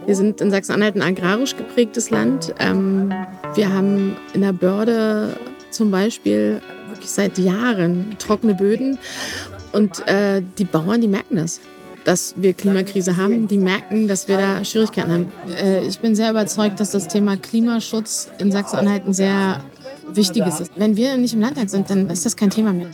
Wir sind in Sachsen-Anhalt ein agrarisch geprägtes Land. Wir haben in der Börde zum Beispiel wirklich seit Jahren trockene Böden. Und die Bauern, die merken das, dass wir Klimakrise haben. Die merken, dass wir da Schwierigkeiten haben. Ich bin sehr überzeugt, dass das Thema Klimaschutz in Sachsen-Anhalt ein sehr wichtiges ist. Wenn wir nicht im Landtag sind, dann ist das kein Thema mehr.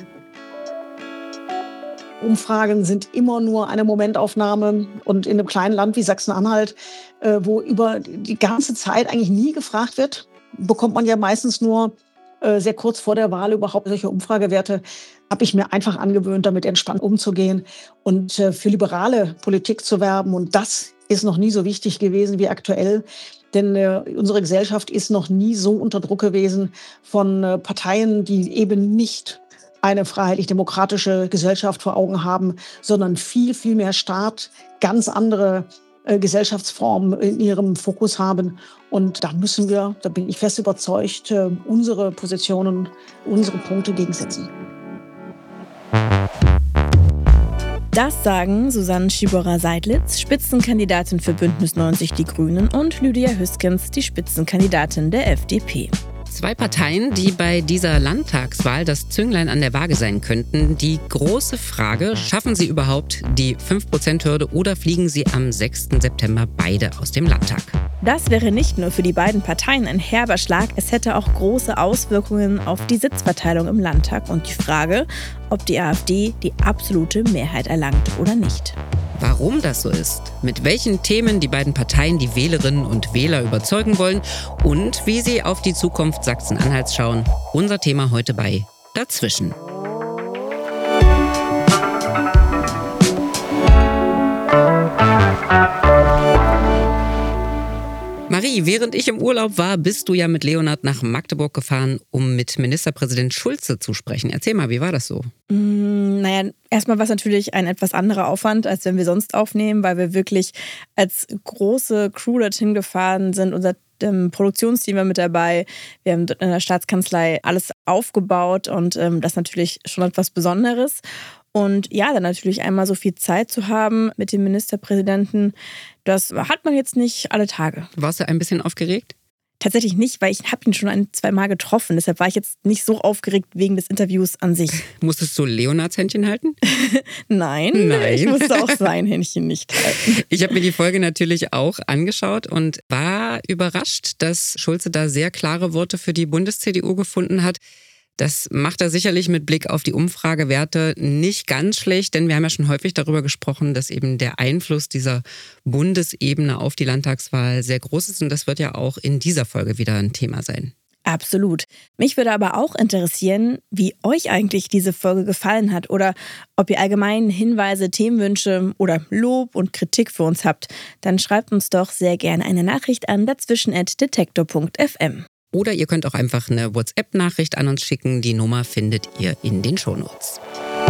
Umfragen sind immer nur eine Momentaufnahme. Und in einem kleinen Land wie Sachsen-Anhalt, wo über die ganze Zeit eigentlich nie gefragt wird, bekommt man ja meistens nur sehr kurz vor der Wahl überhaupt solche Umfragewerte. Habe ich mir einfach angewöhnt, damit entspannt umzugehen und für liberale Politik zu werben. Und das ist noch nie so wichtig gewesen wie aktuell. Denn unsere Gesellschaft ist noch nie so unter Druck gewesen von Parteien, die eben nicht eine freiheitlich-demokratische Gesellschaft vor Augen haben, sondern viel, viel mehr Staat, ganz andere Gesellschaftsformen in ihrem Fokus haben. Und da müssen wir, da bin ich fest überzeugt, unsere Positionen, unsere Punkte gegensetzen. Das sagen Susanne Schiborer-Seidlitz, Spitzenkandidatin für Bündnis 90 Die Grünen, und Lydia Hüskens, die Spitzenkandidatin der FDP. Zwei Parteien, die bei dieser Landtagswahl das Zünglein an der Waage sein könnten. Die große Frage, schaffen sie überhaupt die 5%-Hürde oder fliegen sie am 6. September beide aus dem Landtag? Das wäre nicht nur für die beiden Parteien ein herber Schlag, es hätte auch große Auswirkungen auf die Sitzverteilung im Landtag und die Frage, ob die AfD die absolute Mehrheit erlangt oder nicht. Warum das so ist, mit welchen Themen die beiden Parteien die Wählerinnen und Wähler überzeugen wollen und wie sie auf die Zukunft Sachsen-Anhalts schauen. Unser Thema heute bei Dazwischen. Marie, während ich im Urlaub war, bist du ja mit Leonhard nach Magdeburg gefahren, um mit Ministerpräsident Schulze zu sprechen. Erzähl mal, wie war das so? Naja, erstmal war es natürlich ein etwas anderer Aufwand, als wenn wir sonst aufnehmen, weil wir wirklich als große Crew dorthin gefahren sind. Unser Produktionsteam war mit dabei. Wir haben in der Staatskanzlei alles aufgebaut und das ist natürlich schon etwas Besonderes. Und ja, dann natürlich einmal so viel Zeit zu haben mit dem Ministerpräsidenten, das hat man jetzt nicht alle Tage. Warst du ein bisschen aufgeregt? Tatsächlich nicht, weil ich habe ihn schon 2 Mal getroffen. Deshalb war ich jetzt nicht so aufgeregt wegen des Interviews an sich. Musstest du Leonhards Händchen halten? Nein, ich musste auch sein Händchen nicht halten. Ich habe mir die Folge natürlich auch angeschaut und war überrascht, dass Schulze da sehr klare Worte für die Bundes-CDU gefunden hat. Das macht er sicherlich mit Blick auf die Umfragewerte nicht ganz schlecht, denn wir haben ja schon häufig darüber gesprochen, dass eben der Einfluss dieser Bundesebene auf die Landtagswahl sehr groß ist und das wird ja auch in dieser Folge wieder ein Thema sein. Absolut. Mich würde aber auch interessieren, wie euch eigentlich diese Folge gefallen hat oder ob ihr allgemein Hinweise, Themenwünsche oder Lob und Kritik für uns habt. Dann schreibt uns doch sehr gerne eine Nachricht an dazwischen@detektor.fm. Oder ihr könnt auch einfach eine WhatsApp-Nachricht an uns schicken. Die Nummer findet ihr in den Shownotes.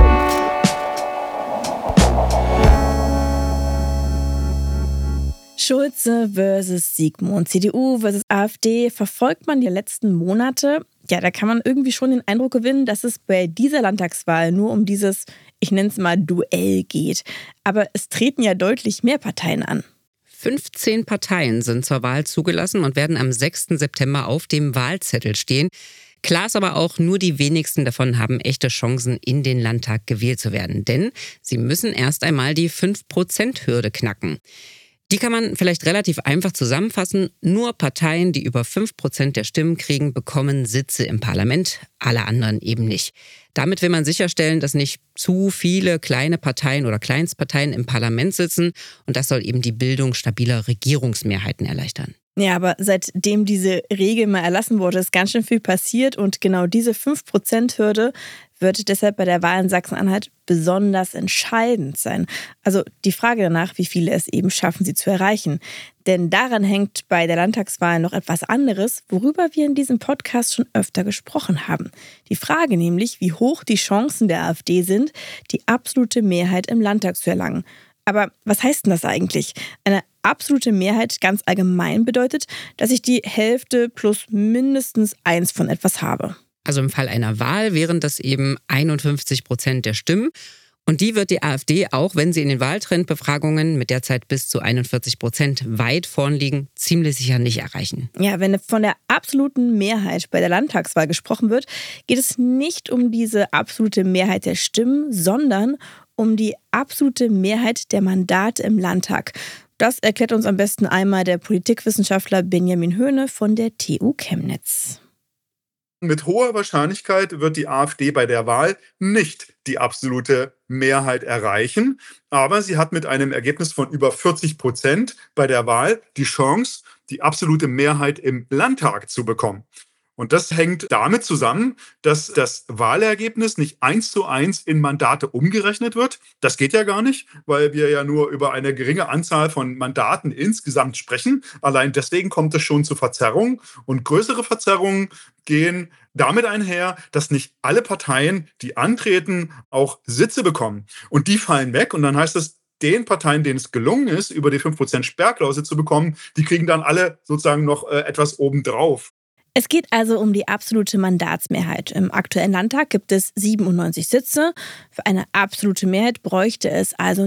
Schulze versus Sigmund, CDU versus AfD, verfolgt man die letzten Monate? Ja, da kann man irgendwie schon den Eindruck gewinnen, dass es bei dieser Landtagswahl nur um dieses, ich nenne es mal, Duell geht. Aber es treten ja deutlich mehr Parteien an. 15 Parteien sind zur Wahl zugelassen und werden am 6. September auf dem Wahlzettel stehen. Klar ist aber auch, nur die wenigsten davon haben echte Chancen, in den Landtag gewählt zu werden. Denn sie müssen erst einmal die 5%-Hürde knacken. Die kann man vielleicht relativ einfach zusammenfassen. Nur Parteien, die über 5% der Stimmen kriegen, bekommen Sitze im Parlament, alle anderen eben nicht. Damit will man sicherstellen, dass nicht zu viele kleine Parteien oder Kleinstparteien im Parlament sitzen. Und das soll eben die Bildung stabiler Regierungsmehrheiten erleichtern. Ja, aber seitdem diese Regel mal erlassen wurde, ist ganz schön viel passiert. Und genau diese 5%-Hürde wird deshalb bei der Wahl in Sachsen-Anhalt besonders entscheidend sein. Also die Frage danach, wie viele es eben schaffen, sie zu erreichen. Denn daran hängt bei der Landtagswahl noch etwas anderes, worüber wir in diesem Podcast schon öfter gesprochen haben. Die Frage nämlich, wie hoch die Chancen der AfD sind, die absolute Mehrheit im Landtag zu erlangen. Aber was heißt denn das eigentlich? Eine absolute Mehrheit ganz allgemein bedeutet, dass ich die Hälfte plus mindestens 1 von etwas habe. Also im Fall einer Wahl wären das eben 51% der Stimmen. Und die wird die AfD, auch wenn sie in den Wahltrendbefragungen mit derzeit bis zu 41% weit vorn liegen, ziemlich sicher nicht erreichen. Ja, wenn von der absoluten Mehrheit bei der Landtagswahl gesprochen wird, geht es nicht um diese absolute Mehrheit der Stimmen, sondern um die absolute Mehrheit der Mandate im Landtag. Das erklärt uns am besten einmal der Politikwissenschaftler Benjamin Höhne von der TU Chemnitz. Mit hoher Wahrscheinlichkeit wird die AfD bei der Wahl nicht die absolute Mehrheit erreichen, aber sie hat mit einem Ergebnis von über 40% bei der Wahl die Chance, die absolute Mehrheit im Landtag zu bekommen. Und das hängt damit zusammen, dass das Wahlergebnis nicht 1:1 in Mandate umgerechnet wird. Das geht ja gar nicht, weil wir ja nur über eine geringe Anzahl von Mandaten insgesamt sprechen. Allein deswegen kommt es schon zu Verzerrungen. Und größere Verzerrungen gehen damit einher, dass nicht alle Parteien, die antreten, auch Sitze bekommen. Und die fallen weg. Und dann heißt es, den Parteien, denen es gelungen ist, über die 5% Sperrklausel zu bekommen, die kriegen dann alle sozusagen noch etwas obendrauf. Es geht also um die absolute Mandatsmehrheit. Im aktuellen Landtag gibt es 97 Sitze. Für eine absolute Mehrheit bräuchte es also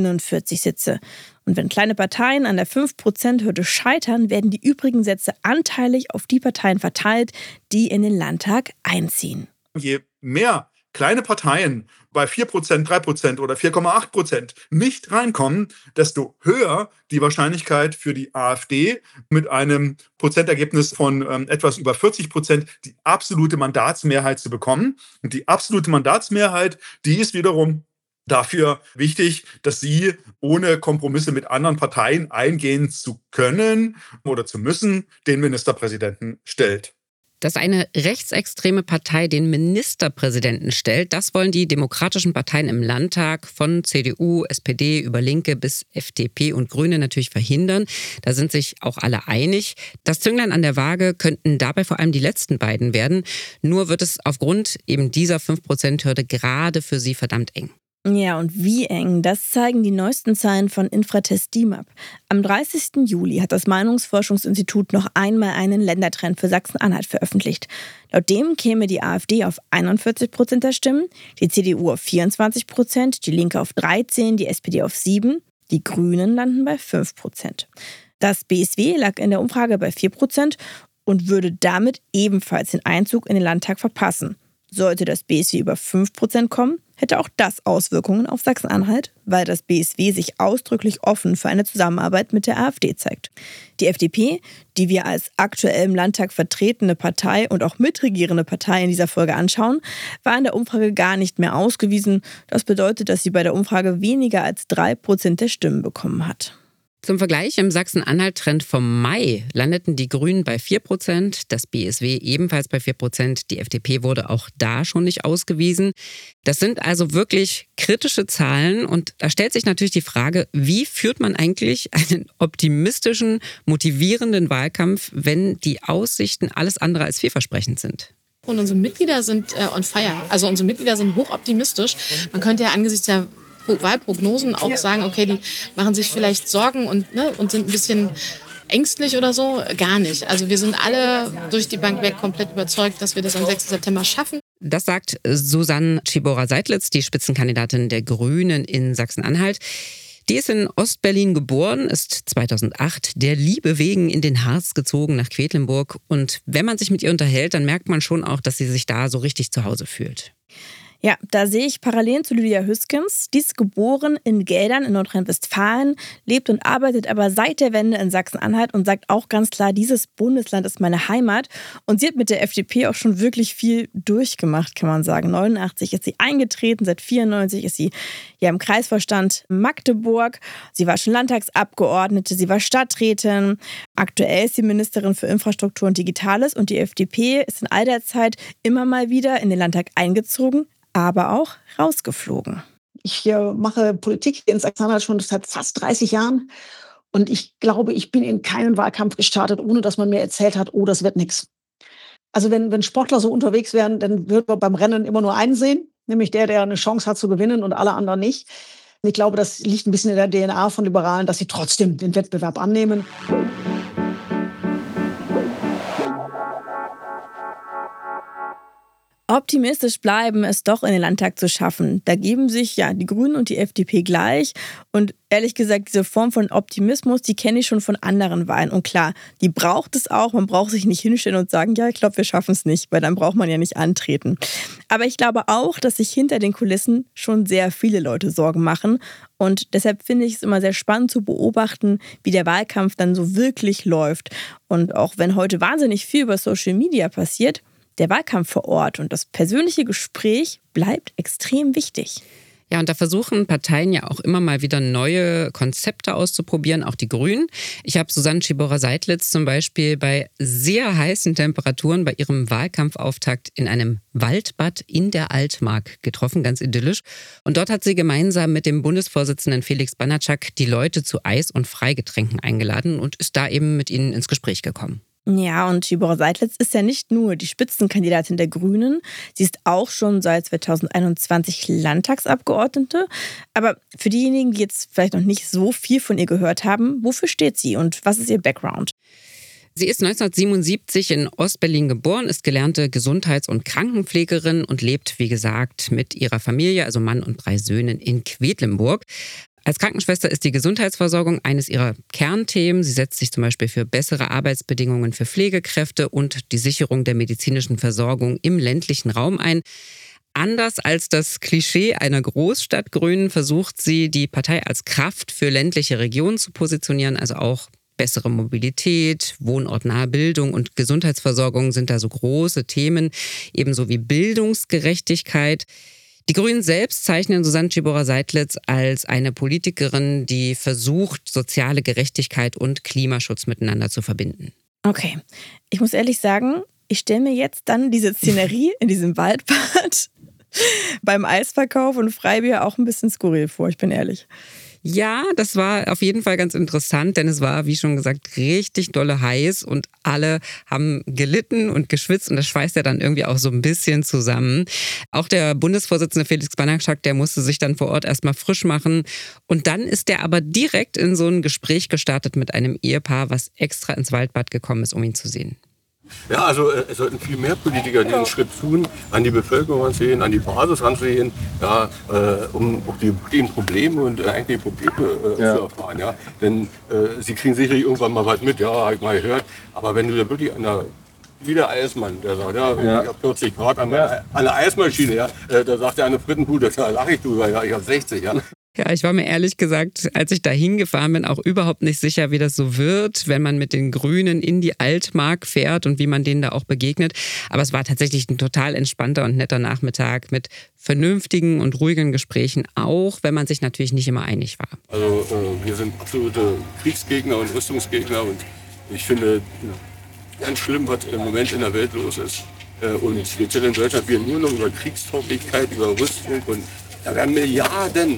49 Sitze. Und wenn kleine Parteien an der 5%-Hürde scheitern, werden die übrigen Sitze anteilig auf die Parteien verteilt, die in den Landtag einziehen. Je mehr kleine Parteien bei 4%, 3% oder 4,8% nicht reinkommen, desto höher die Wahrscheinlichkeit für die AfD mit einem Prozentergebnis von etwas über 40% die absolute Mandatsmehrheit zu bekommen. Und die absolute Mandatsmehrheit, die ist wiederum dafür wichtig, dass sie ohne Kompromisse mit anderen Parteien eingehen zu können oder zu müssen, den Ministerpräsidenten stellt. Dass eine rechtsextreme Partei den Ministerpräsidenten stellt, das wollen die demokratischen Parteien im Landtag von CDU, SPD über Linke bis FDP und Grüne natürlich verhindern. Da sind sich auch alle einig. Das Zünglein an der Waage könnten dabei vor allem die letzten beiden werden. Nur wird es aufgrund eben dieser 5%-Hürde gerade für sie verdammt eng. Ja, und wie eng, das zeigen die neuesten Zahlen von Infratest DIMAP. Am 30. Juli hat das Meinungsforschungsinstitut noch einmal einen Ländertrend für Sachsen-Anhalt veröffentlicht. Laut dem käme die AfD auf 41% der Stimmen, die CDU auf 24%, die Linke auf 13%, die SPD auf 7%, die Grünen landen bei 5%. Das BSW lag in der Umfrage bei 4% und würde damit ebenfalls den Einzug in den Landtag verpassen. Sollte das BSW über 5% kommen, hätte auch das Auswirkungen auf Sachsen-Anhalt, weil das BSW sich ausdrücklich offen für eine Zusammenarbeit mit der AfD zeigt. Die FDP, die wir als aktuell im Landtag vertretene Partei und auch mitregierende Partei in dieser Folge anschauen, war in der Umfrage gar nicht mehr ausgewiesen. Das bedeutet, dass sie bei der Umfrage weniger als 3% der Stimmen bekommen hat. Zum Vergleich, im Sachsen-Anhalt-Trend vom Mai landeten die Grünen bei 4%, das BSW ebenfalls bei 4%, die FDP wurde auch da schon nicht ausgewiesen. Das sind also wirklich kritische Zahlen und da stellt sich natürlich die Frage, wie führt man eigentlich einen optimistischen, motivierenden Wahlkampf, wenn die Aussichten alles andere als vielversprechend sind? Und unsere Mitglieder sind on fire, also unsere Mitglieder sind hochoptimistisch. Man könnte ja angesichts der Wahlprognosen auch sagen, okay, die machen sich vielleicht Sorgen und sind ein bisschen ängstlich oder so. Gar nicht. Also wir sind alle durch die Bank weg komplett überzeugt, dass wir das am 6. September schaffen. Das sagt Susanne Tschibora-Seidlitz, die Spitzenkandidatin der Grünen in Sachsen-Anhalt. Die ist in Ostberlin geboren, ist 2008 der Liebe wegen in den Harz gezogen nach Quedlinburg. Und wenn man sich mit ihr unterhält, dann merkt man schon auch, dass sie sich da so richtig zu Hause fühlt. Ja, da sehe ich Parallelen zu Lydia Hüskens. Die ist geboren in Geldern in Nordrhein-Westfalen, lebt und arbeitet aber seit der Wende in Sachsen-Anhalt und sagt auch ganz klar, dieses Bundesland ist meine Heimat. Und sie hat mit der FDP auch schon wirklich viel durchgemacht, kann man sagen. 89 ist sie eingetreten, seit 94 ist sie ja im Kreisvorstand Magdeburg. Sie war schon Landtagsabgeordnete, sie war Stadträtin. Aktuell ist sie Ministerin für Infrastruktur und Digitales und die FDP ist in all der Zeit immer mal wieder in den Landtag eingezogen, aber auch rausgeflogen. Ich mache Politik in Sachsen-Anhalt schon seit fast 30 Jahren. Und ich glaube, ich bin in keinen Wahlkampf gestartet, ohne dass man mir erzählt hat, oh, das wird nichts. Also wenn Sportler so unterwegs wären, dann wird man beim Rennen immer nur einen sehen, nämlich der eine Chance hat zu gewinnen und alle anderen nicht. Und ich glaube, das liegt ein bisschen in der DNA von Liberalen, dass sie trotzdem den Wettbewerb annehmen. Ob optimistisch bleiben, es doch in den Landtag zu schaffen. Da geben sich ja die Grünen und die FDP gleich. Und ehrlich gesagt, diese Form von Optimismus, die kenne ich schon von anderen Wahlen. Und klar, die braucht es auch. Man braucht sich nicht hinstellen und sagen, ja, ich glaube, wir schaffen es nicht, weil dann braucht man ja nicht antreten. Aber ich glaube auch, dass sich hinter den Kulissen schon sehr viele Leute Sorgen machen. Und deshalb finde ich es immer sehr spannend zu beobachten, wie der Wahlkampf dann so wirklich läuft. Und auch wenn heute wahnsinnig viel über Social Media passiert, der Wahlkampf vor Ort und das persönliche Gespräch bleibt extrem wichtig. Ja, und da versuchen Parteien ja auch immer mal wieder neue Konzepte auszuprobieren, auch die Grünen. Ich habe Susanne Schiborer-Seidlitz zum Beispiel bei sehr heißen Temperaturen bei ihrem Wahlkampfauftakt in einem Waldbad in der Altmark getroffen, ganz idyllisch. Und dort hat sie gemeinsam mit dem Bundesvorsitzenden Felix Banatschak die Leute zu Eis- und Freigetränken eingeladen und ist da eben mit ihnen ins Gespräch gekommen. Ja, und Schiborer-Seidlitz ist ja nicht nur die Spitzenkandidatin der Grünen, sie ist auch schon seit 2021 Landtagsabgeordnete. Aber für diejenigen, die jetzt vielleicht noch nicht so viel von ihr gehört haben, wofür steht sie und was ist ihr Background? Sie ist 1977 in Ostberlin geboren, ist gelernte Gesundheits- und Krankenpflegerin und lebt, wie gesagt, mit ihrer Familie, also Mann und 3 Söhnen, in Quedlinburg. Als Krankenschwester ist die Gesundheitsversorgung eines ihrer Kernthemen. Sie setzt sich zum Beispiel für bessere Arbeitsbedingungen für Pflegekräfte und die Sicherung der medizinischen Versorgung im ländlichen Raum ein. Anders als das Klischee einer Großstadtgrünen versucht sie, die Partei als Kraft für ländliche Regionen zu positionieren, also auch bessere Mobilität, wohnortnahe Bildung und Gesundheitsversorgung sind da so große Themen, ebenso wie Bildungsgerechtigkeit. Die Grünen selbst zeichnen Susanne Schiborer-Seidlitz als eine Politikerin, die versucht, soziale Gerechtigkeit und Klimaschutz miteinander zu verbinden. Okay, ich muss ehrlich sagen, ich stelle mir jetzt dann diese Szenerie in diesem Waldbad beim Eisverkauf und Freibier auch ein bisschen skurril vor, ich bin ehrlich. Ja, das war auf jeden Fall ganz interessant, denn es war, wie schon gesagt, richtig dolle heiß und alle haben gelitten und geschwitzt und das schweißt ja dann irgendwie auch so ein bisschen zusammen. Auch der Bundesvorsitzende Felix Banatschak, der musste sich dann vor Ort erstmal frisch machen und dann ist der aber direkt in so ein Gespräch gestartet mit einem Ehepaar, was extra ins Waldbad gekommen ist, um ihn zu sehen. Ja, also es sollten viel mehr Politiker diesen Schritt tun, an die Bevölkerung ranzugehen, an die Basis ranzugehen, ja, um auch die Probleme und eigentlich Probleme zu erfahren. Ja. Denn sie kriegen sicherlich irgendwann mal was mit, ja, habe ich mal gehört. Aber wenn du da wirklich wie der Eismann, der sagt, ja, ich habe 40 Grad an der Eismaschine, ja, da sagt der eine Frittenbude, da lache ich drüber, ja, ich habe 60, ja. Ja, ich war mir ehrlich gesagt, als ich da hingefahren bin, auch überhaupt nicht sicher, wie das so wird, wenn man mit den Grünen in die Altmark fährt und wie man denen da auch begegnet. Aber es war tatsächlich ein total entspannter und netter Nachmittag mit vernünftigen und ruhigen Gesprächen, auch wenn man sich natürlich nicht immer einig war. Also wir sind absolute Kriegsgegner und Rüstungsgegner und ich finde ganz schlimm, was im Moment in der Welt los ist. Und speziell in Deutschland, wir nur noch über Kriegstauglichkeit, über Rüstung und da werden Milliarden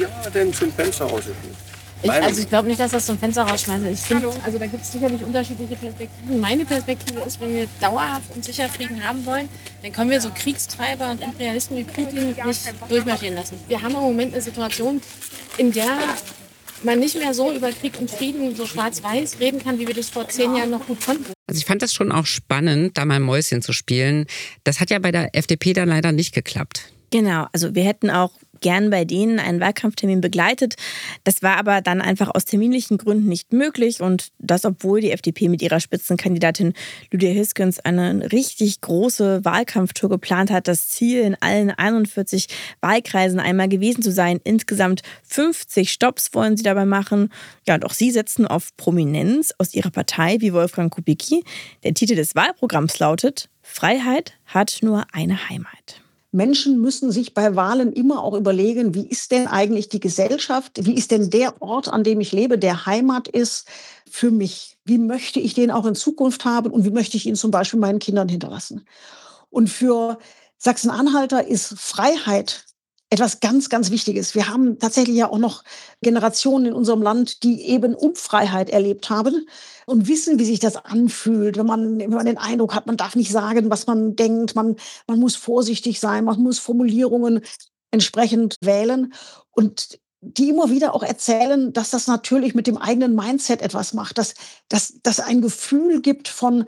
zum Fenster rausgeschmissen. Ich glaube nicht, dass das zum Fenster rausschmeißt. Ich finde, also da gibt es sicherlich unterschiedliche Perspektiven. Meine Perspektive ist, wenn wir dauerhaft und sicher Frieden haben wollen, dann können wir so Kriegstreiber und Imperialisten wie Putin nicht durchmarschieren lassen. Wir haben im Moment eine Situation, in der man nicht mehr so über Krieg und Frieden so schwarz-weiß reden kann, wie wir das vor 10 Jahren noch gut konnten. Also ich fand das schon auch spannend, da mal Mäuschen zu spielen. Das hat ja bei der FDP dann leider nicht geklappt. Genau, also wir hätten auch gern bei denen einen Wahlkampftermin begleitet. Das war aber dann einfach aus terminlichen Gründen nicht möglich und das, obwohl die FDP mit ihrer Spitzenkandidatin Lydia Hiskens eine richtig große Wahlkampftour geplant hat. Das Ziel, in allen 41 Wahlkreisen einmal gewesen zu sein. Insgesamt 50 Stopps wollen sie dabei machen. Ja, und auch sie setzen auf Prominenz aus ihrer Partei wie Wolfgang Kubicki. Der Titel des Wahlprogramms lautet: Freiheit hat nur eine Heimat. Menschen müssen sich bei Wahlen immer auch überlegen, wie ist denn eigentlich die Gesellschaft, wie ist denn der Ort, an dem ich lebe, der Heimat ist für mich. Wie möchte ich den auch in Zukunft haben und wie möchte ich ihn zum Beispiel meinen Kindern hinterlassen? Und für Sachsen-Anhalter ist Freiheit etwas ganz, ganz Wichtiges. Wir haben tatsächlich ja auch noch Generationen in unserem Land, die eben Unfreiheit erlebt haben und wissen, wie sich das anfühlt, wenn man den Eindruck hat, man darf nicht sagen, was man denkt, man muss vorsichtig sein, man muss Formulierungen entsprechend wählen. Und die immer wieder auch erzählen, dass das natürlich mit dem eigenen Mindset etwas macht, dass ein Gefühl gibt von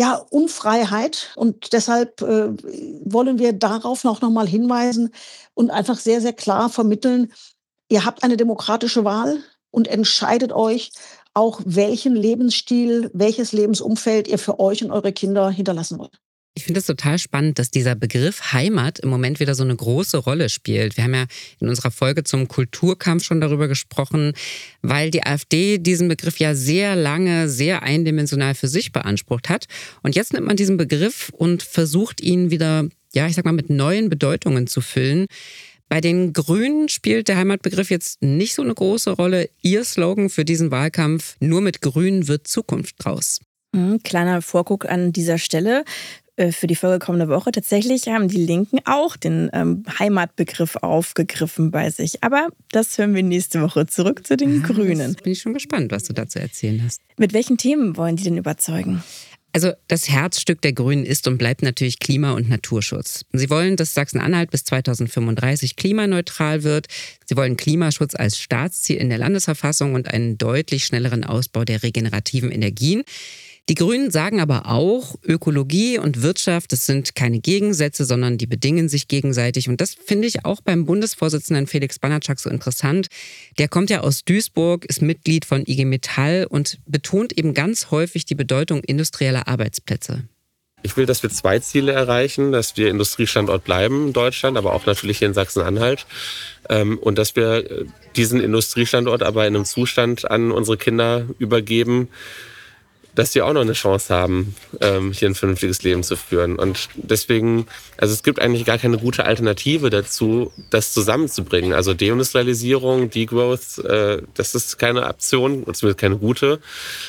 Unfreiheit. Und deshalb wollen wir darauf noch mal hinweisen und einfach sehr, sehr klar vermitteln, ihr habt eine demokratische Wahl und entscheidet euch auch, welchen Lebensstil, welches Lebensumfeld ihr für euch und eure Kinder hinterlassen wollt. Ich finde es total spannend, dass dieser Begriff Heimat im Moment wieder so eine große Rolle spielt. Wir haben ja in unserer Folge zum Kulturkampf schon darüber gesprochen, weil die AfD diesen Begriff ja sehr lange, sehr eindimensional für sich beansprucht hat. Und jetzt nimmt man diesen Begriff und versucht ihn wieder, mit neuen Bedeutungen zu füllen. Bei den Grünen spielt der Heimatbegriff jetzt nicht so eine große Rolle. Ihr Slogan für diesen Wahlkampf: Nur mit Grünen wird Zukunft draus. Kleiner Vorguck an dieser Stelle für die Folge kommende Woche. Tatsächlich haben die Linken auch den Heimatbegriff aufgegriffen bei sich. Aber das hören wir nächste Woche. Zurück zu den Grünen. Bin ich schon gespannt, was du dazu erzählen hast. Mit welchen Themen wollen die denn überzeugen? Also das Herzstück der Grünen ist und bleibt natürlich Klima- und Naturschutz. Sie wollen, dass Sachsen-Anhalt bis 2035 klimaneutral wird. Sie wollen Klimaschutz als Staatsziel in der Landesverfassung und einen deutlich schnelleren Ausbau der regenerativen Energien. Die Grünen sagen aber auch, Ökologie und Wirtschaft, das sind keine Gegensätze, sondern die bedingen sich gegenseitig. Und das finde ich auch beim Bundesvorsitzenden Felix Banatschak so interessant. Der kommt ja aus Duisburg, ist Mitglied von IG Metall und betont eben ganz häufig die Bedeutung industrieller Arbeitsplätze. Ich will, dass wir 2 Ziele erreichen, dass wir Industriestandort bleiben in Deutschland, aber auch natürlich hier in Sachsen-Anhalt. Und dass wir diesen Industriestandort aber in einem Zustand an unsere Kinder übergeben, dass die auch noch eine Chance haben, hier ein vernünftiges Leben zu führen. Und deswegen, also es gibt eigentlich gar keine gute Alternative dazu, das zusammenzubringen. Also Deindustrialisierung, Degrowth, das ist keine Option, zumindest keine gute.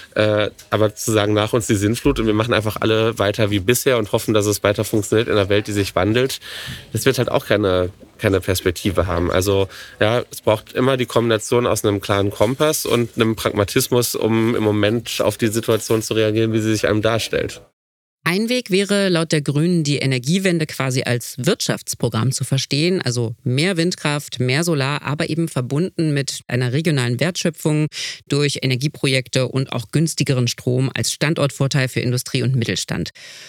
Aber zu sagen, nach uns die Sintflut und wir machen einfach alle weiter wie bisher und hoffen, dass es weiter funktioniert in einer Welt, die sich wandelt, das wird halt auch keine Perspektive haben. Also es braucht immer die Kombination aus einem klaren Kompass und einem Pragmatismus, um im Moment auf die Situation zu reagieren, wie sie sich einem darstellt. Ein Weg wäre laut der Grünen, die Energiewende quasi als Wirtschaftsprogramm zu verstehen, also mehr Windkraft, mehr Solar, aber eben verbunden mit einer regionalen Wertschöpfung durch Energieprojekte und auch günstigeren Strom als Standortvorteil für Industrie und Mittelstand.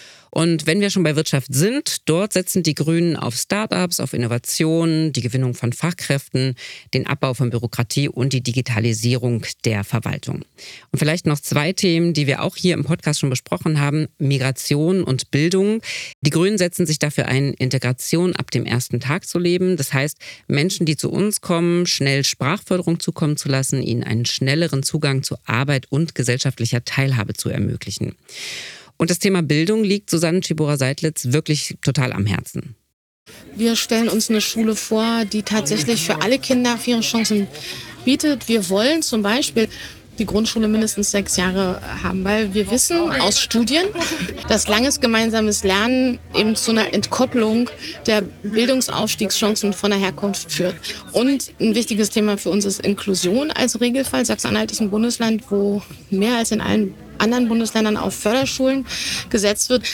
Und wenn wir schon bei Wirtschaft sind, dort setzen die Grünen auf Start-ups, auf Innovationen, die Gewinnung von Fachkräften, den Abbau von Bürokratie und die Digitalisierung der Verwaltung. Und vielleicht noch 2 Themen, die wir auch hier im Podcast schon besprochen haben: Migration und Bildung. Die Grünen setzen sich dafür ein, Integration ab dem ersten Tag zu leben. Das heißt, Menschen, die zu uns kommen, schnell Sprachförderung zukommen zu lassen, ihnen einen schnelleren Zugang zu Arbeit und gesellschaftlicher Teilhabe zu ermöglichen. Und das Thema Bildung liegt Susanne Tschibora-Seidlitz wirklich total am Herzen. Wir stellen uns eine Schule vor, die tatsächlich für alle Kinder faire Chancen bietet. Wir wollen zum Beispiel die Grundschule mindestens 6 Jahre haben, weil wir wissen aus Studien, dass langes gemeinsames Lernen eben zu einer Entkopplung der Bildungsaufstiegschancen von der Herkunft führt. Und ein wichtiges Thema für uns ist Inklusion als Regelfall. Sachsen-Anhalt ist ein Bundesland, wo mehr als in allen anderen Bundesländern auf Förderschulen gesetzt wird,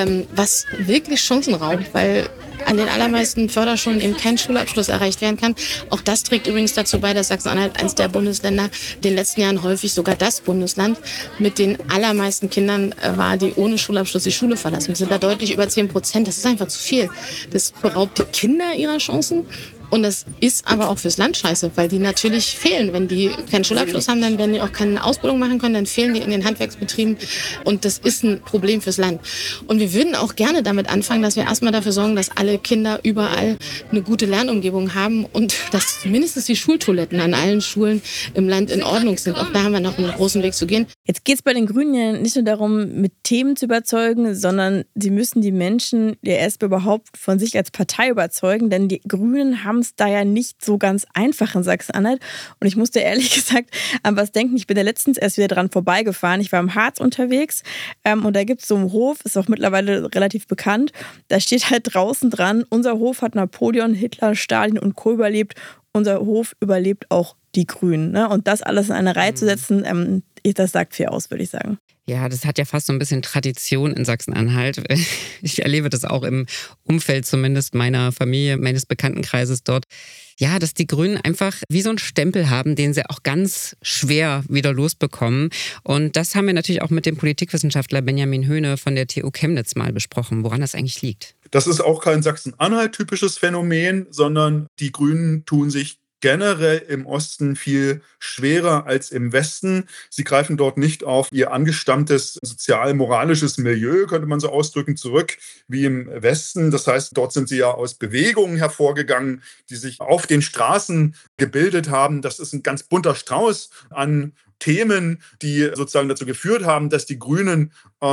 was wirklich Chancen raubt, weil an den allermeisten Förderschulen eben kein Schulabschluss erreicht werden kann. Auch das trägt übrigens dazu bei, dass Sachsen-Anhalt eines der Bundesländer in den letzten Jahren häufig sogar das Bundesland mit den allermeisten Kindern war, die ohne Schulabschluss die Schule verlassen. Wir sind da deutlich über 10%. Das ist einfach zu viel. Das beraubt die Kinder ihrer Chancen. Und das ist aber auch fürs Land scheiße, weil die natürlich fehlen. Wenn die keinen Schulabschluss haben, dann werden die auch keine Ausbildung machen können, dann fehlen die in den Handwerksbetrieben. Und das ist ein Problem fürs Land. Und wir würden auch gerne damit anfangen, dass wir erstmal dafür sorgen, dass alle Kinder überall eine gute Lernumgebung haben und dass mindestens die Schultoiletten an allen Schulen im Land in Ordnung sind. Auch da haben wir noch einen großen Weg zu gehen. Jetzt geht es bei den Grünen ja nicht nur darum, mit Themen zu überzeugen, sondern sie müssen die Menschen ja erst überhaupt von sich als Partei überzeugen, denn die Grünen haben es da ja nicht so ganz einfach in Sachsen-Anhalt. Und ich musste ehrlich gesagt an was denken. Ich bin ja letztens erst wieder dran vorbeigefahren. Ich war im Harz unterwegs und da gibt es so einen Hof, ist auch mittlerweile relativ bekannt. Da steht halt draußen dran: Unser Hof hat Napoleon, Hitler, Stalin und Co. überlebt. Unser Hof überlebt auch die Grünen. Ne? Und das alles in eine Reihe zu setzen, das sagt viel aus, würde ich sagen. Ja, das hat ja fast so ein bisschen Tradition in Sachsen-Anhalt. Ich erlebe das auch im Umfeld zumindest meiner Familie, meines Bekanntenkreises dort. Ja, dass die Grünen einfach wie so einen Stempel haben, den sie auch ganz schwer wieder losbekommen. Und das haben wir natürlich auch mit dem Politikwissenschaftler Benjamin Höhne von der TU Chemnitz mal besprochen, woran das eigentlich liegt. Das ist auch kein Sachsen-Anhalt-typisches Phänomen, sondern die Grünen tun sich generell im Osten viel schwerer als im Westen. Sie greifen dort nicht auf ihr angestammtes sozial-moralisches Milieu, könnte man so ausdrücken, zurück wie im Westen. Das heißt, dort sind sie ja aus Bewegungen hervorgegangen, die sich auf den Straßen gebildet haben. Das ist ein ganz bunter Strauß an Themen, die sozusagen dazu geführt haben, dass die Grünen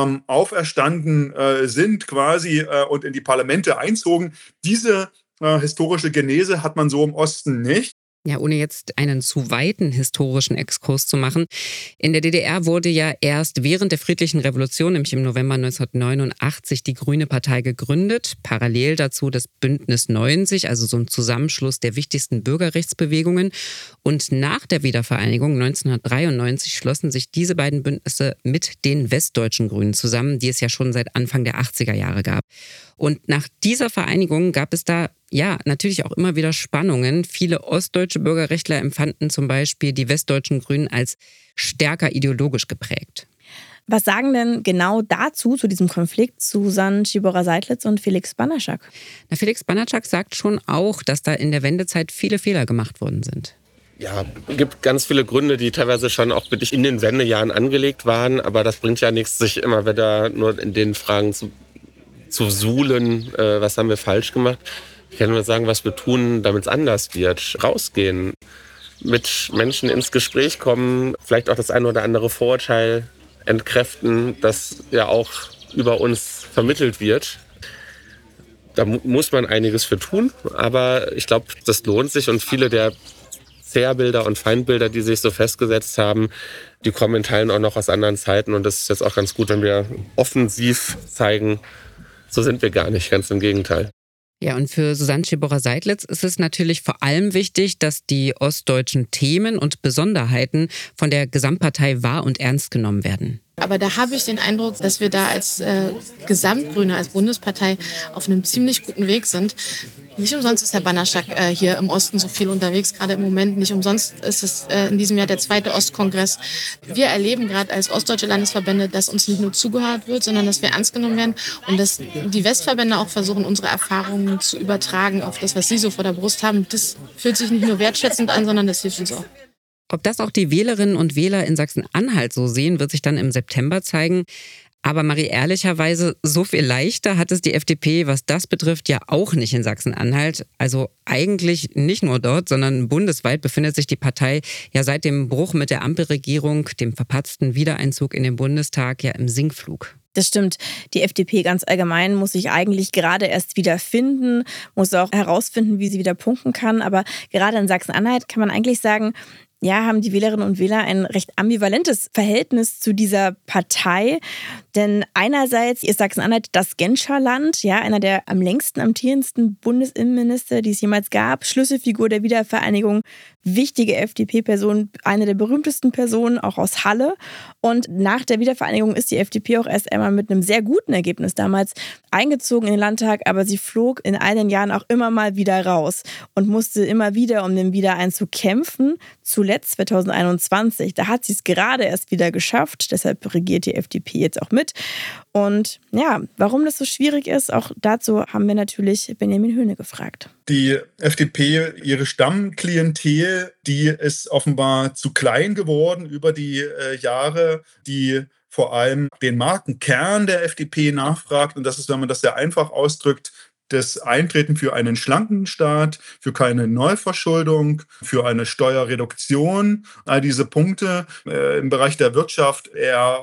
auferstanden sind quasi und in die Parlamente einzogen. Diese historische Genese hat man so im Osten nicht. Ja, ohne jetzt einen zu weiten historischen Exkurs zu machen. In der DDR wurde ja erst während der Friedlichen Revolution, nämlich im November 1989, die Grüne Partei gegründet. Parallel dazu das Bündnis 90, also so ein Zusammenschluss der wichtigsten Bürgerrechtsbewegungen. Und nach der Wiedervereinigung 1993 schlossen sich diese beiden Bündnisse mit den westdeutschen Grünen zusammen, die es ja schon seit Anfang der 80er Jahre gab. Und nach dieser Vereinigung gab es da ja natürlich auch immer wieder Spannungen. Viele ostdeutsche Bürgerrechtler empfanden zum Beispiel die westdeutschen Grünen als stärker ideologisch geprägt. Was sagen denn genau dazu, zu diesem Konflikt, Susanne Schiborer-Seidlitz und Felix Banaszak? Na, Felix Banaszak sagt schon auch, dass da in der Wendezeit viele Fehler gemacht worden sind. Ja, es gibt ganz viele Gründe, die teilweise schon auch wirklich in den Wendejahren angelegt waren. Aber das bringt ja nichts, sich immer wieder nur in den Fragen zu suhlen, was haben wir falsch gemacht. Ich kann nur sagen, was wir tun, damit es anders wird. Rausgehen, mit Menschen ins Gespräch kommen, vielleicht auch das eine oder andere Vorurteil entkräften, das ja auch über uns vermittelt wird. Da muss man einiges für tun, aber ich glaube, das lohnt sich und viele der Zerrbilder und Feindbilder, die sich so festgesetzt haben, die kommen in Teilen auch noch aus anderen Zeiten und das ist jetzt auch ganz gut, wenn wir offensiv zeigen, so sind wir gar nicht, ganz im Gegenteil. Ja, und für Susanne Schiborer-Seidlitz ist es natürlich vor allem wichtig, dass die ostdeutschen Themen und Besonderheiten von der Gesamtpartei wahr und ernst genommen werden. Aber da habe ich den Eindruck, dass wir da als Gesamtgrüne, als Bundespartei auf einem ziemlich guten Weg sind. Nicht umsonst ist Herr Banaszak hier im Osten so viel unterwegs, gerade im Moment. Nicht umsonst ist es in diesem Jahr der 2. Ostkongress. Wir erleben gerade als ostdeutsche Landesverbände, dass uns nicht nur zugehört wird, sondern dass wir ernst genommen werden und dass die Westverbände auch versuchen, unsere Erfahrungen zu übertragen auf das, was sie so vor der Brust haben. Das fühlt sich nicht nur wertschätzend an, sondern das hilft uns auch. Ob das auch die Wählerinnen und Wähler in Sachsen-Anhalt so sehen, wird sich dann im September zeigen. Aber Marie, ehrlicherweise, so viel leichter hat es die FDP, was das betrifft, ja auch nicht in Sachsen-Anhalt. Also eigentlich nicht nur dort, sondern bundesweit befindet sich die Partei ja seit dem Bruch mit der Ampelregierung, dem verpatzten Wiedereinzug in den Bundestag, ja im Sinkflug. Das stimmt. Die FDP ganz allgemein muss sich eigentlich gerade erst wieder finden, muss auch herausfinden, wie sie wieder punkten kann. Aber gerade in Sachsen-Anhalt kann man eigentlich sagen, ja, haben die Wählerinnen und Wähler ein recht ambivalentes Verhältnis zu dieser Partei. Denn einerseits ist Sachsen-Anhalt das Genscherland, ja, einer der am längsten amtierendsten Bundesinnenminister, die es jemals gab, Schlüsselfigur der Wiedervereinigung, wichtige FDP-Person, eine der berühmtesten Personen, auch aus Halle. Und nach der Wiedervereinigung ist die FDP auch erst einmal mit einem sehr guten Ergebnis damals eingezogen in den Landtag, aber sie flog in all den Jahren auch immer mal wieder raus und musste immer wieder um den Wiedereinzug kämpfen. Zuletzt 2021, da hat sie es gerade erst wieder geschafft, deshalb regiert die FDP jetzt auch mit. Und ja, warum das so schwierig ist, auch dazu haben wir natürlich Benjamin Höhne gefragt. Die FDP, ihre Stammklientel, die ist offenbar zu klein geworden über die Jahre, die vor allem den Markenkern der FDP nachfragt. Und das ist, wenn man das sehr einfach ausdrückt, das Eintreten für einen schlanken Staat, für keine Neuverschuldung, für eine Steuerreduktion. All diese Punkte im Bereich der Wirtschaft eher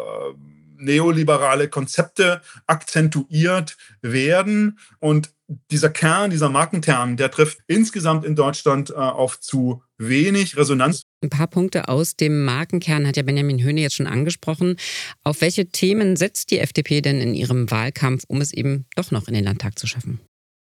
neoliberale Konzepte akzentuiert werden. Und dieser Kern, dieser Markenkern, der trifft insgesamt in Deutschland auf zu wenig Resonanz. Ein paar Punkte aus dem Markenkern hat ja Benjamin Höhne jetzt schon angesprochen. Auf welche Themen setzt die FDP denn in ihrem Wahlkampf, um es eben doch noch in den Landtag zu schaffen?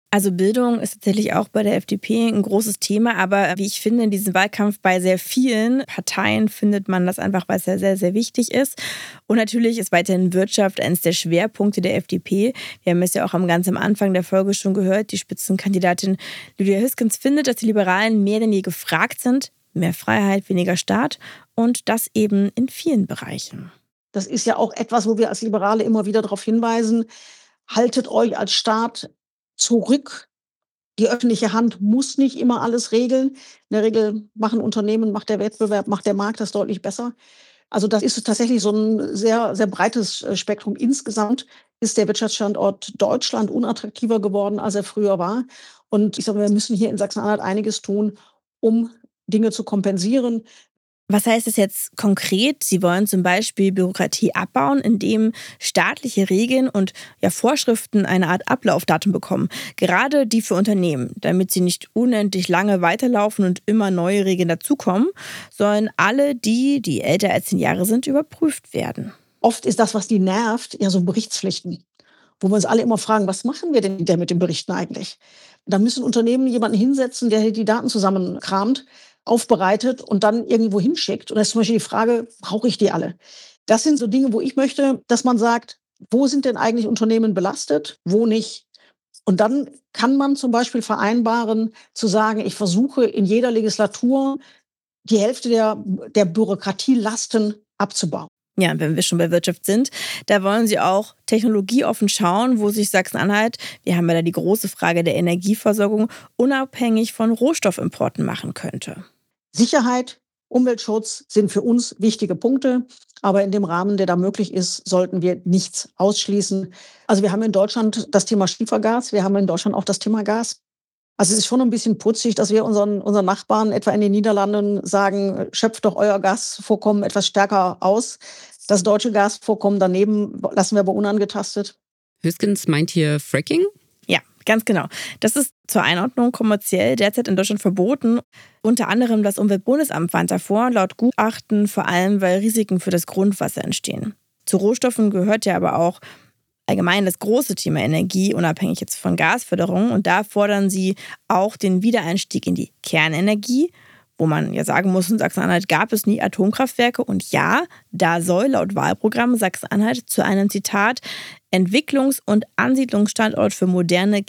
Also Bildung ist tatsächlich auch bei der FDP ein großes Thema, aber wie ich finde, in diesem Wahlkampf bei sehr vielen Parteien findet man das einfach, weil es ja sehr, sehr wichtig ist. Und natürlich ist weiterhin Wirtschaft eines der Schwerpunkte der FDP. Wir haben es ja auch ganz am Anfang der Folge schon gehört, die Spitzenkandidatin Lydia Hüskens findet, dass die Liberalen mehr denn je gefragt sind. Mehr Freiheit, weniger Staat und das eben in vielen Bereichen. Das ist ja auch etwas, wo wir als Liberale immer wieder darauf hinweisen, haltet euch als Staat zurück. Die öffentliche Hand muss nicht immer alles regeln. In der Regel machen Unternehmen, macht der Wettbewerb, macht der Markt das deutlich besser. Also das ist tatsächlich so ein sehr, sehr breites Spektrum. Insgesamt ist der Wirtschaftsstandort Deutschland unattraktiver geworden, als er früher war. Und ich sage, wir müssen hier in Sachsen-Anhalt einiges tun, um Dinge zu kompensieren. Was heißt das jetzt konkret? Sie wollen zum Beispiel Bürokratie abbauen, indem staatliche Regeln und Vorschriften eine Art Ablaufdatum bekommen. Gerade die für Unternehmen, damit sie nicht unendlich lange weiterlaufen und immer neue Regeln dazukommen, sollen alle die älter als 10 Jahre sind, überprüft werden. Oft ist das, was die nervt, ja so Berichtspflichten, wo wir uns alle immer fragen, was machen wir denn mit den Berichten eigentlich? Da müssen Unternehmen jemanden hinsetzen, der die Daten zusammenkramt, aufbereitet und dann irgendwo hinschickt. Und da ist zum Beispiel die Frage, brauche ich die alle? Das sind so Dinge, wo ich möchte, dass man sagt, wo sind denn eigentlich Unternehmen belastet, wo nicht? Und dann kann man zum Beispiel vereinbaren, zu sagen, ich versuche in jeder Legislatur die Hälfte der Bürokratielasten abzubauen. Ja, wenn wir schon bei Wirtschaft sind, da wollen sie auch technologieoffen schauen, wo sich Sachsen-Anhalt, wir haben ja da die große Frage der Energieversorgung, unabhängig von Rohstoffimporten machen könnte. Sicherheit, Umweltschutz sind für uns wichtige Punkte, aber in dem Rahmen, der da möglich ist, sollten wir nichts ausschließen. Also wir haben in Deutschland das Thema Schiefergas, wir haben in Deutschland auch das Thema Gas. Also es ist schon ein bisschen putzig, dass wir unseren Nachbarn etwa in den Niederlanden sagen, schöpft doch euer Gasvorkommen etwas stärker aus. Das deutsche Gasvorkommen daneben lassen wir aber unangetastet. Hüskens meint hier Fracking? Ja, ganz genau. Das ist zur Einordnung kommerziell derzeit in Deutschland verboten. Unter anderem das Umweltbundesamt warnt davor, laut Gutachten vor allem, weil Risiken für das Grundwasser entstehen. Zu Rohstoffen gehört ja aber auch allgemein das große Thema Energie, unabhängig jetzt von Gasförderung. Und da fordern sie auch den Wiedereinstieg in die Kernenergie, wo man ja sagen muss, in Sachsen-Anhalt gab es nie Atomkraftwerke. Und ja, da soll laut Wahlprogramm Sachsen-Anhalt zu einem, Zitat, Entwicklungs- und Ansiedlungsstandort für moderne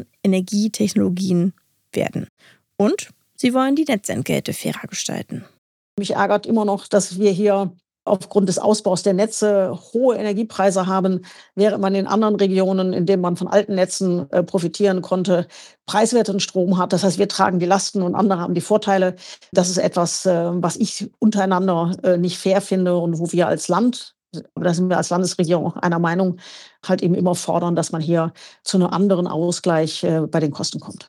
Kernenergietechnologien werden. Und sie wollen die Netzentgelte fairer gestalten. Mich ärgert immer noch, dass wir hier aufgrund des Ausbaus der Netze hohe Energiepreise haben, während man in anderen Regionen, in denen man von alten Netzen profitieren konnte, preiswerten Strom hat. Das heißt, wir tragen die Lasten und andere haben die Vorteile. Das ist etwas, was ich untereinander nicht fair finde und wo wir als Land, aber da sind wir als Landesregierung auch einer Meinung, halt eben immer fordern, dass man hier zu einem anderen Ausgleich bei den Kosten kommt.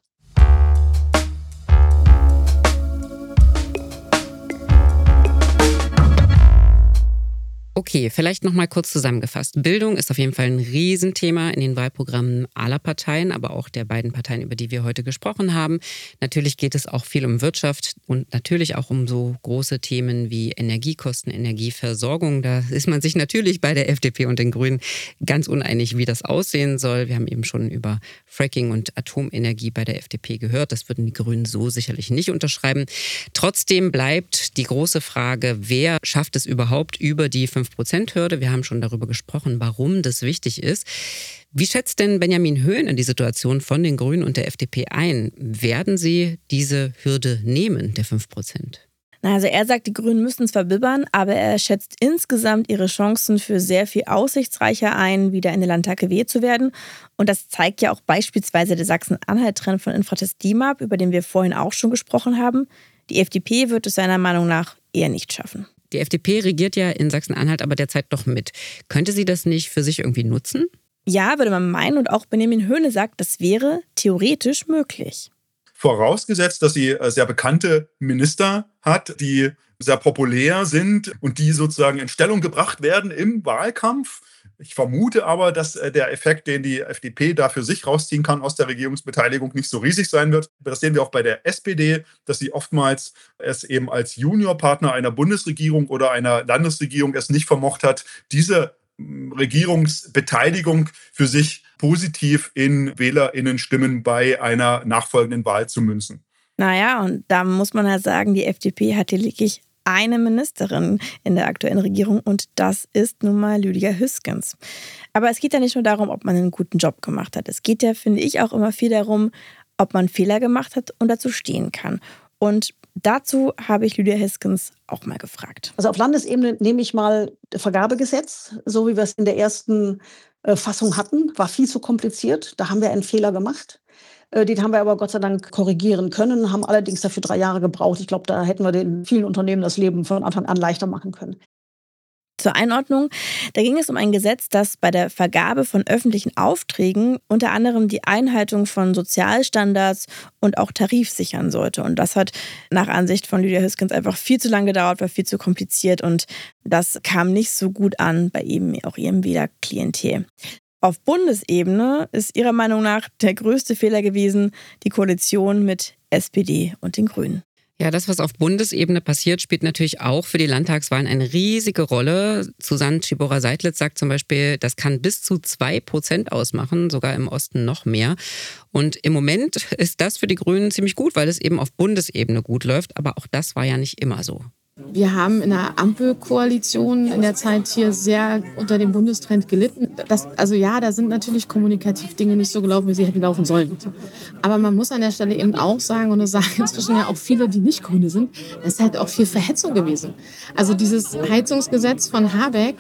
Okay, vielleicht noch mal kurz zusammengefasst. Bildung ist auf jeden Fall ein Riesenthema in den Wahlprogrammen aller Parteien, aber auch der beiden Parteien, über die wir heute gesprochen haben. Natürlich geht es auch viel um Wirtschaft und natürlich auch um so große Themen wie Energiekosten, Energieversorgung. Da ist man sich natürlich bei der FDP und den Grünen ganz uneinig, wie das aussehen soll. Wir haben eben schon über Fracking und Atomenergie bei der FDP gehört. Das würden die Grünen so sicherlich nicht unterschreiben. Trotzdem bleibt die große Frage, wer schafft es überhaupt über die 5%-Hürde. Wir haben schon darüber gesprochen, warum das wichtig ist. Wie schätzt denn Benjamin Höhne die Situation von den Grünen und der FDP ein? Werden sie diese Hürde nehmen, der 5%? Also er sagt, die Grünen müssen zwar bibbern, aber er schätzt insgesamt ihre Chancen für sehr viel aussichtsreicher ein, wieder in den Landtag gewählt zu werden. Und das zeigt ja auch beispielsweise der Sachsen-Anhalt-Trend von Infratest DIMAP, über den wir vorhin auch schon gesprochen haben. Die FDP wird es seiner Meinung nach eher nicht schaffen. Die FDP regiert ja in Sachsen-Anhalt aber derzeit doch mit. Könnte sie das nicht für sich irgendwie nutzen? Ja, würde man meinen. Und auch Benjamin Höhne sagt, das wäre theoretisch möglich. Vorausgesetzt, dass sie sehr bekannte Minister hat, die sehr populär sind und die sozusagen in Stellung gebracht werden im Wahlkampf. Ich vermute aber, dass der Effekt, den die FDP da für sich rausziehen kann aus der Regierungsbeteiligung, nicht so riesig sein wird. Das sehen wir auch bei der SPD, dass sie oftmals es eben als Juniorpartner einer Bundesregierung oder einer Landesregierung es nicht vermocht hat, diese Regierungsbeteiligung für sich positiv in WählerInnen-Stimmen bei einer nachfolgenden Wahl zu münzen. Naja, und da muss man halt sagen, die FDP hat hier wirklich eine Ministerin in der aktuellen Regierung und das ist nun mal Lydia Hüskens. Aber es geht ja nicht nur darum, ob man einen guten Job gemacht hat. Es geht ja, finde ich, auch immer viel darum, ob man Fehler gemacht hat und dazu stehen kann. Und dazu habe ich Lydia Hüskens auch mal gefragt. Also auf Landesebene nehme ich mal das Vergabegesetz, so wie wir es in der ersten Fassung hatten, war viel zu kompliziert. Da haben wir einen Fehler gemacht. Den haben wir aber Gott sei Dank korrigieren können, haben allerdings dafür 3 Jahre gebraucht. Ich glaube, da hätten wir den vielen Unternehmen das Leben von Anfang an leichter machen können. Zur Einordnung, da ging es um ein Gesetz, das bei der Vergabe von öffentlichen Aufträgen unter anderem die Einhaltung von Sozialstandards und auch Tarif sichern sollte. Und das hat nach Ansicht von Lydia Hüskens einfach viel zu lange gedauert, war viel zu kompliziert und das kam nicht so gut an bei eben auch ihrem Wählerklientel. Auf Bundesebene ist ihrer Meinung nach der größte Fehler gewesen, die Koalition mit SPD und den Grünen. Ja, das, was auf Bundesebene passiert, spielt natürlich auch für die Landtagswahlen eine riesige Rolle. Susanne Tschiborra-Seidlitz sagt zum Beispiel, das kann bis zu 2% ausmachen, sogar im Osten noch mehr. Und im Moment ist das für die Grünen ziemlich gut, weil es eben auf Bundesebene gut läuft. Aber auch das war ja nicht immer so. Wir haben in der Ampelkoalition in der Zeit hier sehr unter dem Bundestrend gelitten. Da sind natürlich kommunikativ Dinge nicht so gelaufen, wie sie hätten laufen sollen. Aber man muss an der Stelle eben auch sagen, und das sagen inzwischen ja auch viele, die nicht Grüne sind, es ist halt auch viel Verhetzung gewesen. Also dieses Heizungsgesetz von Habeck,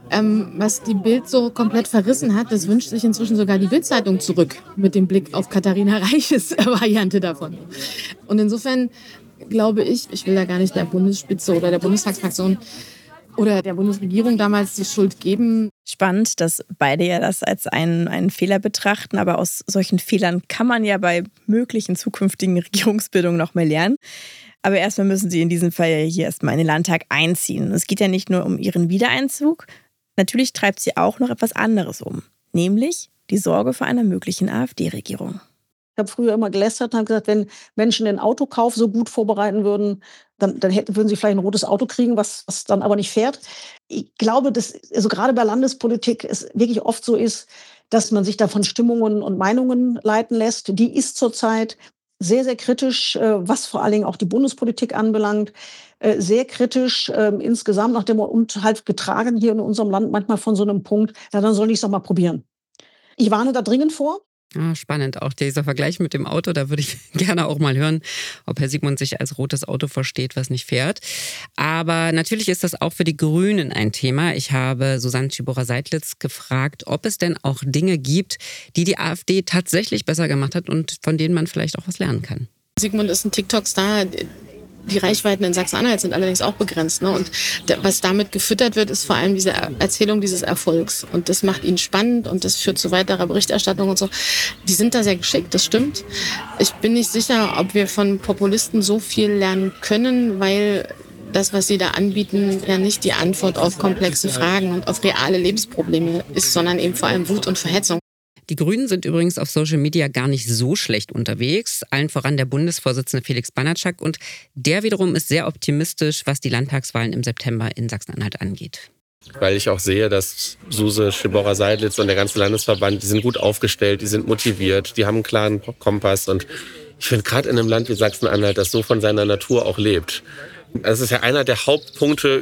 was die Bild so komplett verrissen hat, das wünscht sich inzwischen sogar die Bild-Zeitung zurück mit dem Blick auf Katharina Reiches Variante davon. Und insofern glaube ich will da gar nicht der Bundesspitze oder der Bundestagsfraktion oder der Bundesregierung damals die Schuld geben. Spannend, dass beide ja das als einen Fehler betrachten, aber aus solchen Fehlern kann man ja bei möglichen zukünftigen Regierungsbildungen noch mehr lernen. Aber erstmal müssen sie in diesem Fall ja hier erstmal in den Landtag einziehen. Es geht ja nicht nur um ihren Wiedereinzug, natürlich treibt sie auch noch etwas anderes um, nämlich die Sorge vor einer möglichen AfD-Regierung. Ich habe früher immer gelästert und habe gesagt, wenn Menschen den Autokauf so gut vorbereiten würden, dann würden sie vielleicht ein rotes Auto kriegen, was dann aber nicht fährt. Ich glaube, dass also gerade bei Landespolitik es wirklich oft so ist, dass man sich da von Stimmungen und Meinungen leiten lässt. Die ist zurzeit sehr, sehr kritisch, was vor allen Dingen auch die Bundespolitik anbelangt. Sehr kritisch insgesamt, und halt getragen hier in unserem Land manchmal von so einem Punkt, ja, dann soll ich es doch mal probieren. Ich warne da dringend vor. Ah, spannend, auch dieser Vergleich mit dem Auto, da würde ich gerne auch mal hören, ob Herr Siegmund sich als rotes Auto versteht, was nicht fährt. Aber natürlich ist das auch für die Grünen ein Thema. Ich habe Susanne Tschiborra-Seidlitz gefragt, ob es denn auch Dinge gibt, die die AfD tatsächlich besser gemacht hat und von denen man vielleicht auch was lernen kann. Sigmund ist ein TikTok-Star. Die Reichweiten in Sachsen-Anhalt sind allerdings auch begrenzt. Ne? Und was damit gefüttert wird, ist vor allem diese Erzählung dieses Erfolgs. Und das macht ihn spannend und das führt zu weiterer Berichterstattung und so. Die sind da sehr geschickt, das stimmt. Ich bin nicht sicher, ob wir von Populisten so viel lernen können, weil das, was sie da anbieten, ja nicht die Antwort auf komplexe Fragen und auf reale Lebensprobleme ist, sondern eben vor allem Wut und Verhetzung. Die Grünen sind übrigens auf Social Media gar nicht so schlecht unterwegs. Allen voran der Bundesvorsitzende Felix Banatschak. Und der wiederum ist sehr optimistisch, was die Landtagswahlen im September in Sachsen-Anhalt angeht. Weil ich auch sehe, dass Suse Tschiborra-Seidlitz und der ganze Landesverband, die sind gut aufgestellt, die sind motiviert, die haben einen klaren Kompass. Und ich finde gerade in einem Land wie Sachsen-Anhalt, das so von seiner Natur auch lebt. Das ist ja einer der Hauptpunkte,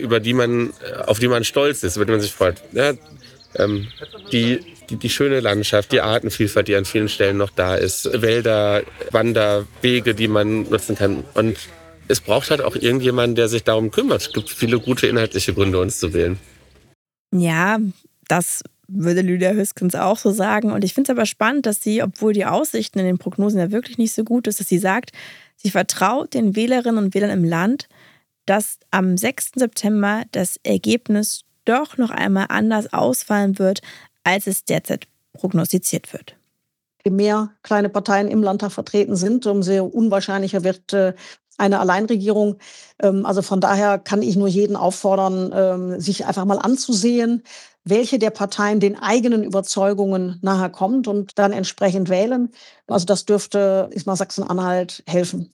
auf die man stolz ist, über die man sich freut. Ja, die schöne Landschaft, die Artenvielfalt, die an vielen Stellen noch da ist, Wälder, Wanderwege, die man nutzen kann. Und es braucht halt auch irgendjemanden, der sich darum kümmert. Es gibt viele gute inhaltliche Gründe, uns zu wählen. Ja, das würde Lydia Hüskens auch so sagen. Und ich finde es aber spannend, dass sie, obwohl die Aussichten in den Prognosen ja wirklich nicht so gut ist, dass sie sagt, sie vertraut den Wählerinnen und Wählern im Land, dass am 6. September das Ergebnis doch noch einmal anders ausfallen wird, als es derzeit prognostiziert wird. Je mehr kleine Parteien im Landtag vertreten sind, umso unwahrscheinlicher wird eine Alleinregierung. Also von daher kann ich nur jeden auffordern, sich einfach mal anzusehen, welche der Parteien den eigenen Überzeugungen nahe kommt und dann entsprechend wählen. Also das dürfte Sachsen-Anhalt helfen.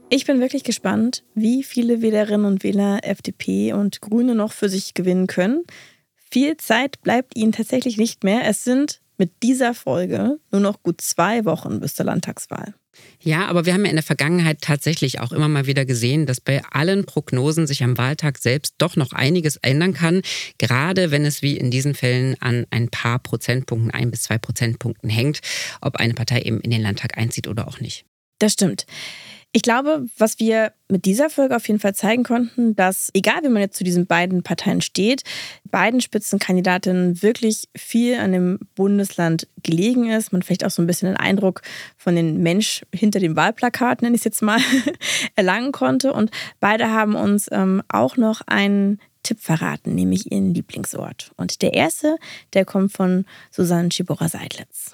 Ich bin wirklich gespannt, wie viele Wählerinnen und Wähler FDP und Grüne noch für sich gewinnen können. Viel Zeit bleibt ihnen tatsächlich nicht mehr. Es sind mit dieser Folge nur noch gut 2 Wochen bis zur Landtagswahl. Ja, aber wir haben ja in der Vergangenheit tatsächlich auch immer mal wieder gesehen, dass bei allen Prognosen sich am Wahltag selbst doch noch einiges ändern kann. Gerade wenn es wie in diesen Fällen an ein paar Prozentpunkten, 1 bis 2 Prozentpunkten hängt, ob eine Partei eben in den Landtag einzieht oder auch nicht. Das stimmt. Ich glaube, was wir mit dieser Folge auf jeden Fall zeigen konnten, dass, egal wie man jetzt zu diesen beiden Parteien steht, beiden Spitzenkandidatinnen wirklich viel an dem Bundesland gelegen ist. Man vielleicht auch so ein bisschen den Eindruck von den Mensch hinter dem Wahlplakat, nenne ich es jetzt mal, erlangen konnte. Und beide haben uns auch noch einen Tipp verraten, nämlich ihren Lieblingsort. Und der erste, der kommt von Susanne Schibora-Seidlitz.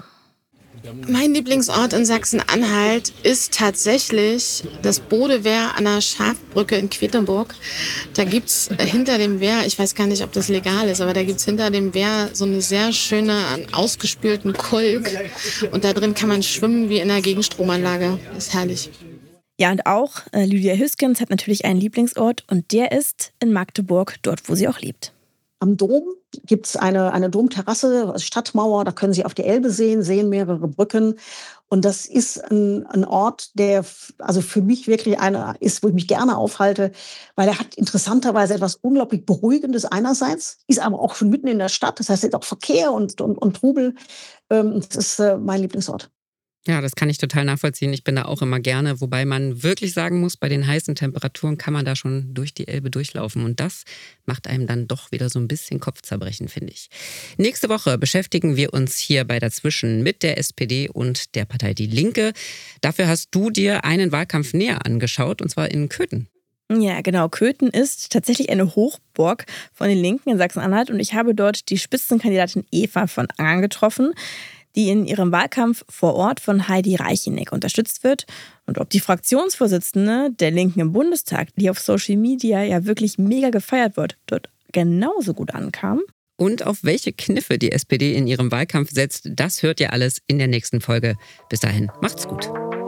Mein Lieblingsort in Sachsen-Anhalt ist tatsächlich das Bodewehr an der Schafbrücke in Quedlinburg. Da gibt es hinter dem Wehr, ich weiß gar nicht, ob das legal ist, aber da gibt es hinter dem Wehr so eine sehr schöne, ausgespülten Kolk. Und da drin kann man schwimmen wie in einer Gegenstromanlage. Das ist herrlich. Ja, und auch Lydia Hüskens hat natürlich einen Lieblingsort und der ist in Magdeburg, dort wo sie auch lebt. Am Dom gibt es eine Domterrasse, Stadtmauer, da können Sie auf die Elbe sehen mehrere Brücken. Und das ist ein Ort, der also für mich wirklich einer ist, wo ich mich gerne aufhalte, weil er hat interessanterweise etwas unglaublich Beruhigendes einerseits, ist aber auch schon mitten in der Stadt, das heißt, es ist auch Verkehr und Trubel. Das ist mein Lieblingsort. Ja, das kann ich total nachvollziehen. Ich bin da auch immer gerne, wobei man wirklich sagen muss, bei den heißen Temperaturen kann man da schon durch die Elbe durchlaufen. Und das macht einem dann doch wieder so ein bisschen Kopfzerbrechen, finde ich. Nächste Woche beschäftigen wir uns hier bei Dazwischen mit der SPD und der Partei Die Linke. Dafür hast du dir einen Wahlkampf näher angeschaut, und zwar in Köthen. Ja, genau. Köthen ist tatsächlich eine Hochburg von den Linken in Sachsen-Anhalt. Und ich habe dort die Spitzenkandidatin Eva von Angern getroffen, die in ihrem Wahlkampf vor Ort von Heidi Reicheneck unterstützt wird. Und ob die Fraktionsvorsitzende der Linken im Bundestag, die auf Social Media ja wirklich mega gefeiert wird, dort genauso gut ankam. Und auf welche Kniffe die SPD in ihrem Wahlkampf setzt, das hört ihr alles in der nächsten Folge. Bis dahin, macht's gut.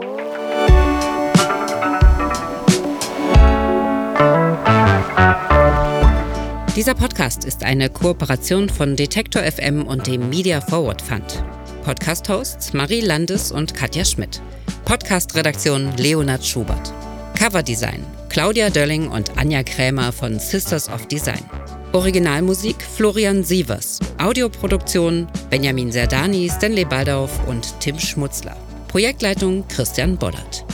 Dieser Podcast ist eine Kooperation von Detektor FM und dem Media Forward Fund. Podcast-Hosts Marie Landes und Katja Schmidt. Podcast-Redaktion Leonhard Schubert. Coverdesign Claudia Dölling und Anja Krämer von Sisters of Design. Originalmusik Florian Sievers. Audioproduktion Benjamin Serdani, Stanley Baldauf und Tim Schmutzler. Projektleitung Christian Bollert.